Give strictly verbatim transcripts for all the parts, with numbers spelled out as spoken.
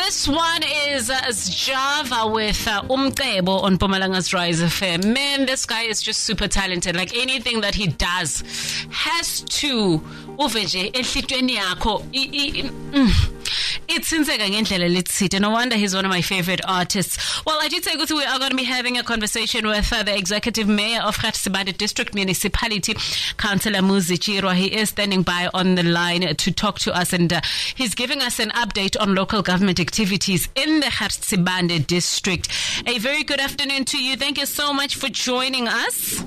This one is uh, Java with uh, Umcebo on Mpumalanga's Rise F M. Man, this guy is just super talented. Like anything that he does has to uveje enhlitweni yakho. It's insane. No wonder he's one of my favorite artists. Well, I did say we are going to be having a conversation with uh, the executive mayor of Garisibade District Municipality, Councillor Muzi Chirwa. He is standing by on the line to talk to us, and uh, he's giving us an update on local government activities in the Garisibade District. A very good afternoon to you. Thank you so much for joining us.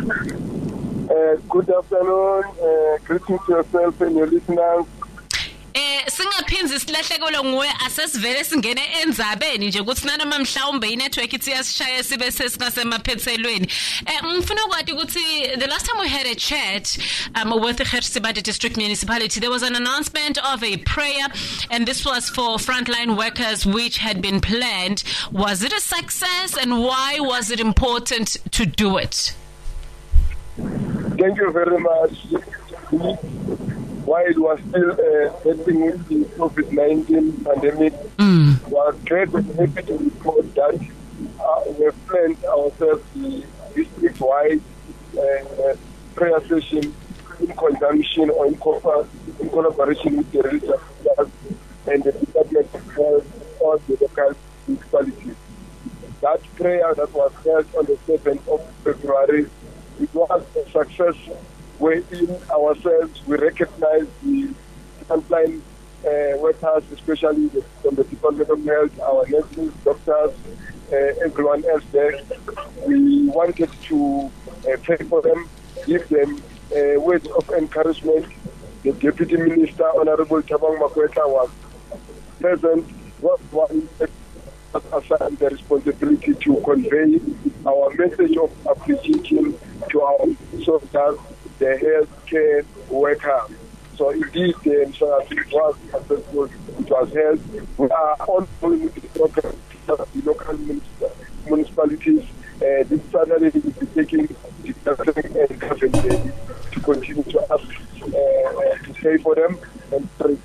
Uh, good afternoon. Uh, greetings to yourself and your listeners. Eh singaphinzi silahlekelwe nguwe asesivele singene endzabeni nje ukuthi nanoma mhlawumbe inetwork ithi yasishaya sibe sesingasemaphethelweni. Eh ngifuna ukwazi ukuthi the last time we had a chat um, with the Garisibade District Municipality, there was an announcement of a prayer, and this was for frontline workers which had been planned. Was it a success, and why was it important to do it? Thank you very much. While it was still uh, dealing with the COVID nineteen pandemic, mm. we are great and happy to report that uh, we have planned ourselves the district-wide uh, prayer session in conjunction or in, co- in collaboration with the religious leaders and the Department of Health or the local municipalities. That prayer that was held on the seventh of February, it was a success. Within ourselves, we recognize the frontline uh, workers, especially the, from the Department of Health, our nurses, doctors, uh, everyone else there. We wanted to uh, pray for them, give them uh, words of encouragement. The Deputy Minister, Honorable Thabang Makwetla, was present, was one assigned the responsibility to convey our message of appreciation to our soldiers, the healthcare worker. So indeed, the um, so it was successful. It was held. We are ongoing with the program of the local municipalities. Uh, this Saturday we will be taking the government and government to continue to ask uh, to pray for them and pray.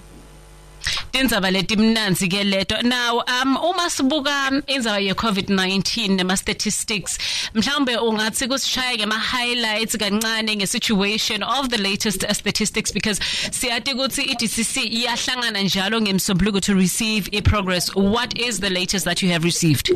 Indzaba letimnanzi ke leto. Now um uma sibuka indzaba ye COVID nineteen nema statistics, mhlawumbe ungathi kusishaya ngema highlights kancane nge situation of the latest uh, statistics, because siyati ukuthi I D C C iyahlangana njalo ngemsombuluko to receive a progress. What is the latest that you have received?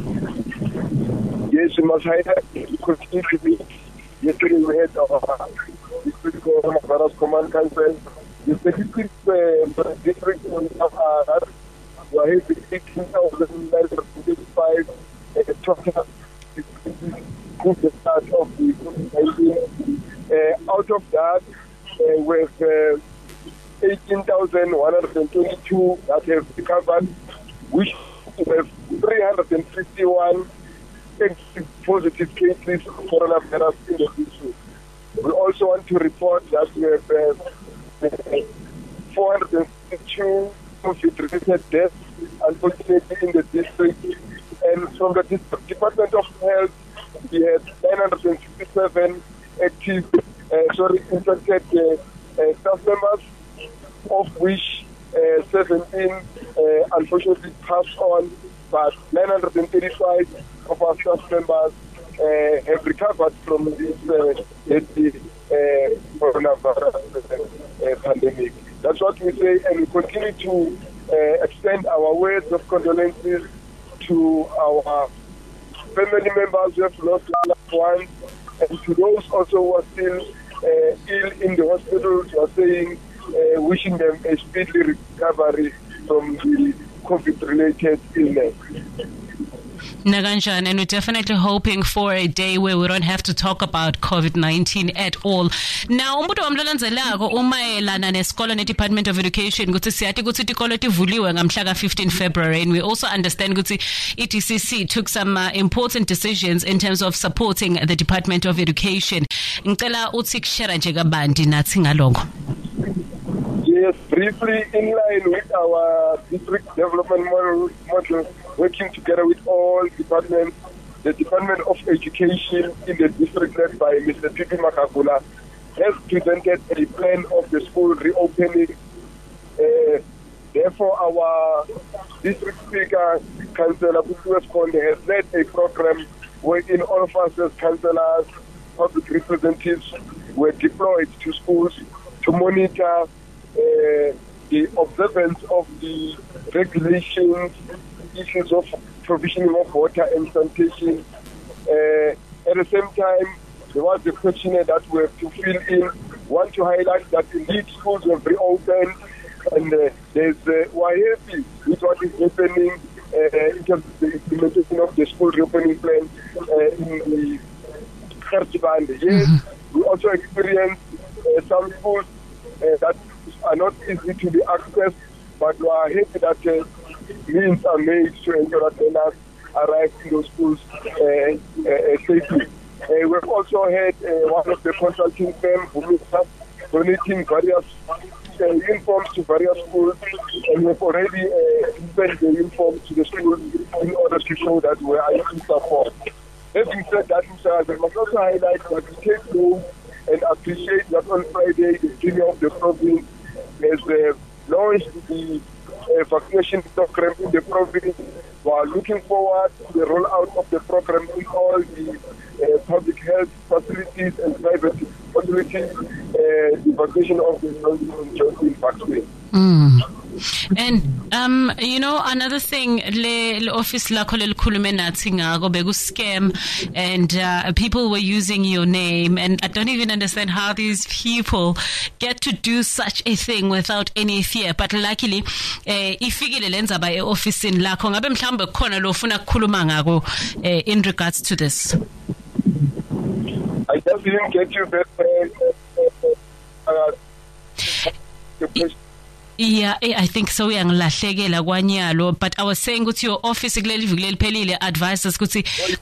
Yes, we must highlight continue to be. Yesterday we had our district coronavirus command council. The statistics uh, district on uh, were having eighteen thousand nine hundred thirty-five uh, total since the start of the COVID nineteen. Uh, out of that, uh, with uh, eighteen thousand one hundred twenty-two that have recovered, which have three hundred fifty-one positive cases of coronavirus in the district. We also want to report that we have uh, four hundred sixty-two COVID-related deaths, unfortunately, in the district. And from the district Department of Health, we had nine hundred sixty-seven active, uh, sorry, infected uh, uh, staff members, of which uh, seventeen uh, unfortunately passed on, but nine hundred thirty-five of our staff members uh, have recovered from this uh, deadly uh, coronavirus uh, pandemic. That's what we say, and we continue to uh, extend our words of condolences to our family members who have lost loved ones, and to those also who are still uh, ill in the hospitals. We are saying, uh, wishing them a speedy recovery from the COVID-related illness. Naganjan, and we're definitely hoping for a day where we don't have to talk about COVID nineteen at all. Now, umbuto wamlolanzelako umayelana nesikolo ne-Department of Education ukuthi siyathi ukuthi itikolo tivuliwe ngamhla fifteenth February, and we also understand ukuthi I D C C took some uh, important decisions in terms of supporting the Department of Education. Ngicela uthi kushare nje kabanti nathi ngalokho. Yes, briefly, in line with our district development model, model, working together with all departments, the Department of Education in the district led by Mister Pipi Makagula has presented a plan of the school reopening. Uh, therefore, our district speaker, Councillor Butuas Konde, has led a program wherein all of us as councillors, public representatives were deployed to schools to monitor uh, the observance of the regulations, issues of provisioning of water and sanitation. Uh, at the same time, there was a questionnaire that we have to fill in. Want to highlight that indeed schools were reopened, and uh, there's uh, we're happy with what is happening uh, in terms of the implementation of the school reopening plan uh, in the Kgarsibande. Yes, mm-hmm. we also experienced uh, some schools uh, that are not easy to be accessed, but we are happy that uh, means are made to ensure that learners arrive in those schools uh, uh, safely. Uh, we've also had uh, one of the consulting firms donating various uh, uniforms to various schools, and we've already uh, sent the uniforms to the schools in order to show that we are in support. Having said that, I must also highlight that we take note and appreciate that on Friday, the Premier of the province has uh, launched the uh, vaccination program in the province. We are looking forward to the rollout of the program in all the uh, public health facilities and private facilities, uh, the vaccination of the Johnson Johnson vaccine. Mm. And um, you know, another thing, le, le office lakho lelikhulume nathi ngako beku scam, and uh, people were using your name, and I don't even understand how these people get to do such a thing without any fear. But luckily, eh, ifikile lenzaba e office lakho, ngabe mhlawumbe khona lo ufuna ukukhuluma ngako eh, in regards to this. I just didn't get you that. Uh, uh, the question. Yeah, I think so. Uyangilahlekela kwanyalo, but I was saying ukuthi your office kuleli viki leliphelile advised us ukuthi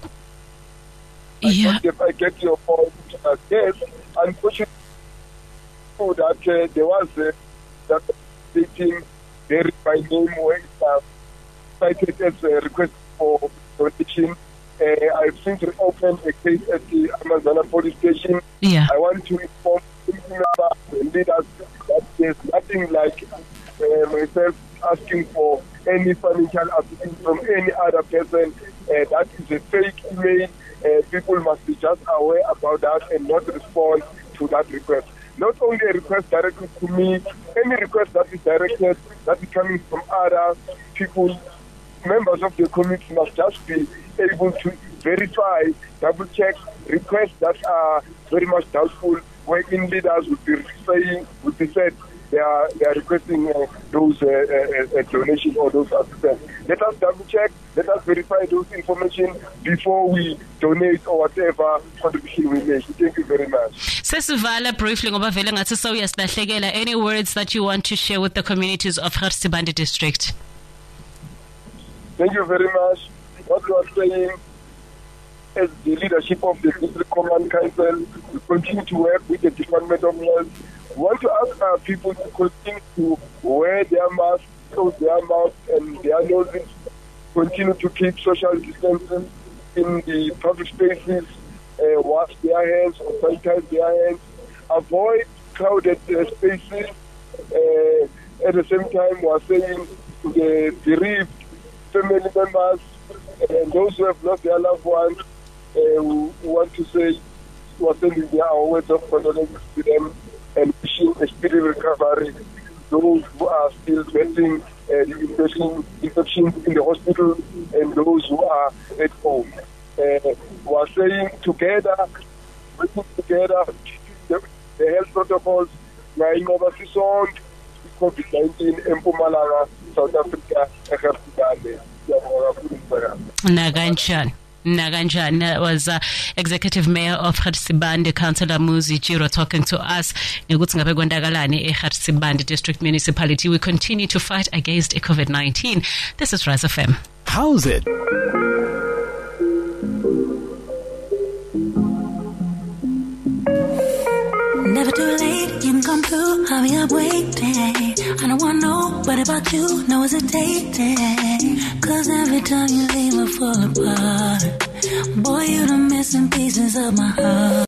yeah. If I get your point, uh, yes, unfortunately, that uh, there was uh, that stating there by name where uh, cited as a request for donation. Uh, I've since reopened a case at the Amazona police station. Yeah. I want to inform the leaders that there's nothing like uh, myself asking for any financial assistance from any other person. Uh, that is a fake email. Uh, people must be just aware about that and not respond to that request. Not only a request directed to me, any request that is directed, that is coming from other people, members of the community must just be able to verify, double check requests that are very much doubtful, wherein leaders would be saying, would be said they are they are requesting uh, those uh, uh, uh, donations or those assistance. Let us double check, let us verify those information before we donate or whatever contribution we make. Thank you very much. Sesivala briefly ngoba vele ngathi sawuyasilahlekela. Any words that you want to share with the communities of Kgarsibande district? Thank you very much. What you are saying, as the leadership of the District Command Council, we continue to work with the Department of Health. We want to ask our people to continue to wear their masks, close their mouths and their noses, continue to keep social distancing in the public spaces, uh, wash their hands or sanitize their hands, avoid crowded uh, spaces. Uh, at the same time, we are saying to the bereaved family members and those who have lost their loved ones, uh, we want to say we are sending their words of condolence to them and wishing a speedy recovery. Those who are still getting uh, the infection, infections in the hospital and those who are at home. Uh, we are saying together, working together, the, the health protocols, COVID nineteen in Mpumalanga, South Africa, Kgarsibande. Naganjan. Naganjan. That was uh, Executive Mayor of Kgarsibande, Councillor Muzi Jiro, talking to us. Kgarsibande District Municipality. We continue to fight against COVID nineteen. This is Rise F M. How's it? Never too late, you can come through, I'll be up waiting. I don't want nobody about you, no hesitating. Cause every time you leave I fall apart. Boy, you're the missing pieces of my heart.